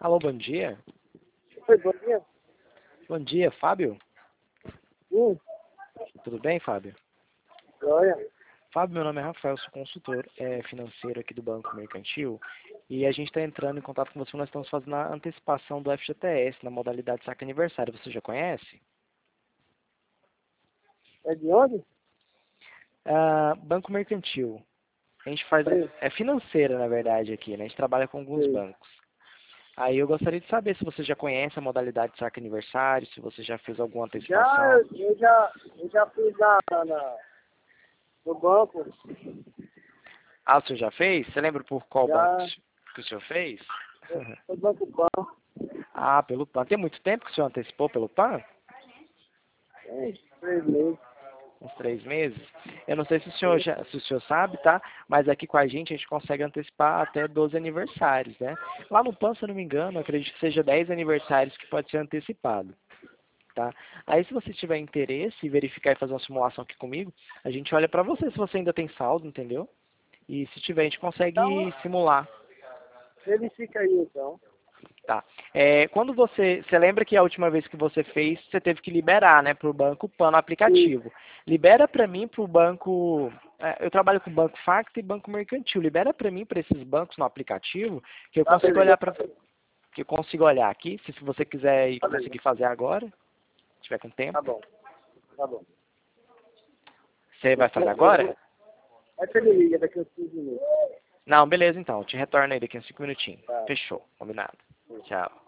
Alô, bom dia. Oi, bom dia. Bom dia, Fábio. Sim, Tudo bem, Fábio? olha. Fábio, meu nome é Rafael, sou consultor financeiro aqui do Banco Mercantil e a gente está entrando em contato com você. Nós estamos fazendo a antecipação do FGTS na modalidade saque aniversário. Você já conhece? É de onde? Banco Mercantil. A gente faz, Sim, é financeira, na verdade, aqui, né? A gente trabalha com alguns sim. bancos. Aí eu gostaria de saber se você já conhece a modalidade saque aniversário, se você já fez alguma Já, antecipação. eu já fiz no banco. Ah, o senhor já fez? Você lembra por qual banco Já, que o senhor fez? no Banco Pan. Ah, pelo PAN. Tem muito tempo que o senhor antecipou pelo PAN? Tem 3 meses. Uns 3 meses? Eu não sei se o senhor se o senhor sabe, tá? Mas aqui com a gente consegue antecipar até 12 aniversários, né? Lá no PAN, se eu não me engano, eu acredito que seja 10 aniversários que pode ser antecipado, tá? Aí se você tiver interesse em verificar e fazer uma simulação aqui comigo, a gente olha pra você se você ainda tem saldo, entendeu? E se tiver, a gente Então, consegue simular. verifica aí, então. Tá. Quando você lembra que a última vez que você fez, você teve que liberar, né, para o banco PAN no Sim. aplicativo. Libera para mim para o banco, eu trabalho com o Banco Facto e Banco Mercantil. Libera para mim para esses bancos no aplicativo, que eu Tá, consigo beleza. olhar que eu consigo olhar aqui, se você quiser e Tá, beleza. conseguir fazer agora, se tiver com Tá tempo. bom. Tá bom. Você vai fazer agora? Aí você me liga daqui uns 15 minutos. Não, beleza então. Eu te retorno aí daqui uns 5 minutinhos. Tá. Fechou, combinado. Tchau.